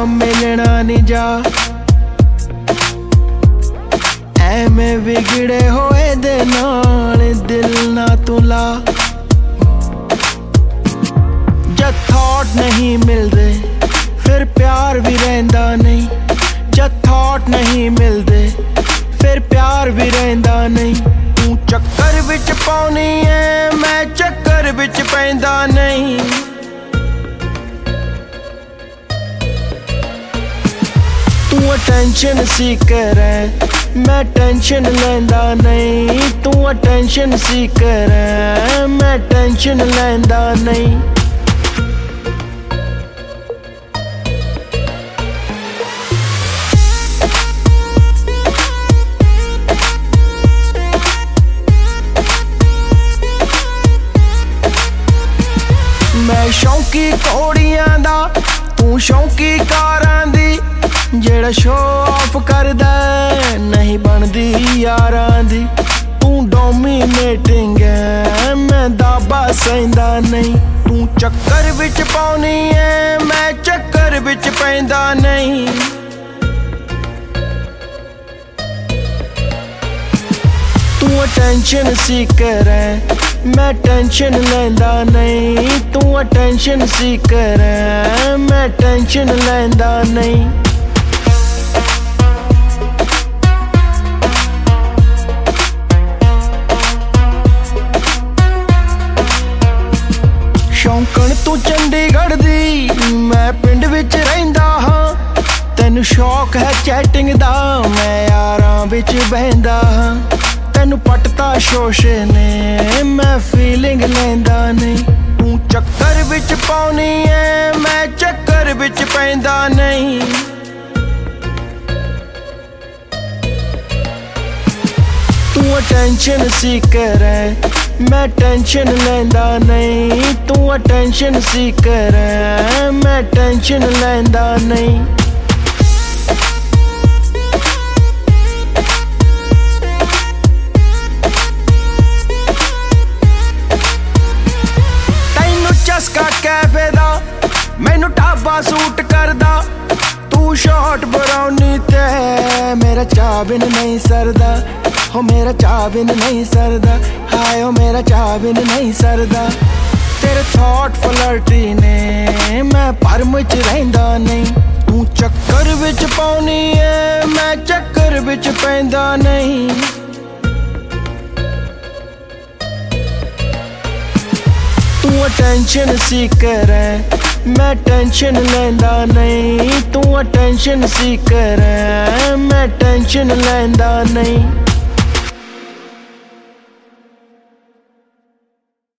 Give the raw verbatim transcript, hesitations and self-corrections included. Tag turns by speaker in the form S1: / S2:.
S1: मिलना नहीं जा। ਐਵੇਂ ਵਿਗੜੇ ਹੋਏ ਦੇ ਨਾਲ ਦਿਲ ਨਾ ਤੂੰ ਲਾ। ਜਦ ਥਾਟ ਨਹੀਂ ਮਿਲਦੇ ਫਿਰ ਪਿਆਰ ਵੀ ਰਹਿੰਦਾ ਨਹੀਂ। ਜਦ ਥਾਟ ਨਹੀਂ ਮਿਲਦੇ ਫਿਰ ਪਿਆਰ ਵੀ ਰਹਿੰਦਾ ਨਹੀਂ। ਤੂੰ ਚੱਕਰ ਵਿੱਚ ਪਾਉਣੀ ਐ ਮੈਂ ਚੱਕਰ ਵਿੱਚ ਪੈਂਦਾ ਨਹੀਂ। तू अटेंशन सीकर है मैं टेंशन लैंदा नहीं। तू अटेंशन सीकर है मैं टेंशन लैंदा नहीं। मैं शौकी घोड़ियां दा तू शौकी कारां दी। ਜਿਹੜਾ ਸ਼ੋ ਆਫ ਕਰਦਾ ਨਹੀਂ ਬਣਦੀ ਯਾਰਾਂ ਦੀ। ਤੂੰ ਡੋਮੀਨੇਟਿੰਗ ਐ ਮੈਂ ਦਾਬਾ ਸਹਿੰਦਾ ਨਹੀਂ। ਤੂੰ ਚੱਕਰ ਵਿੱਚ ਪਾਉਣੀ ਐ ਮੈਂ ਚੱਕਰ ਵਿੱਚ ਪੈਂਦਾ ਨਹੀਂ। ਤੂੰ ਅਟੈਂਸ਼ਨ ਸੀਕਰ ਐ मैं टेंशन लैंदा नहीं। तू अटेंशन सीकर है मैं टेंशन लैंदा नहीं। शौकण तू चंडीगढ़ दी मैं पिंड विच रहिंदा हां। तैनू शौक है चैटिंग दा मैं यारां विच बहिंदा हां। तैनू पटता शोशे ने मैं फीलिंग लैंदा नहीं। तू चक्कर विच पाउनी ऐ मैं चक्कर विच पैंदा नहीं। तू अटेंशन सीकर है मैं टेंशन लैंदा नहीं। तू अटेंशन सीकर है मैं टेंशन लैंदा नहीं। चस्का कैफे दा मैनू ढाबा सूट करदा। तू शॉर्ट ब्राउनी ते मेरा चाह बिन नहीं सरदा। हो मेरा चाह बिन नहीं सरदा हाय हो मेरा चाह बिन नहीं सरदा। तेरे थॉट फ्लर्टी ने मैं भरम च रहिंदा नहीं। तू चक्कर विच पाउनी ऐ मैं चक्कर विच पैंदा नहीं। तू अटेंशन सीकर है मैं टेंशन लैंदा नहीं। तू अटेंशन सीकर है मैं टेंशन लैंदा नहीं।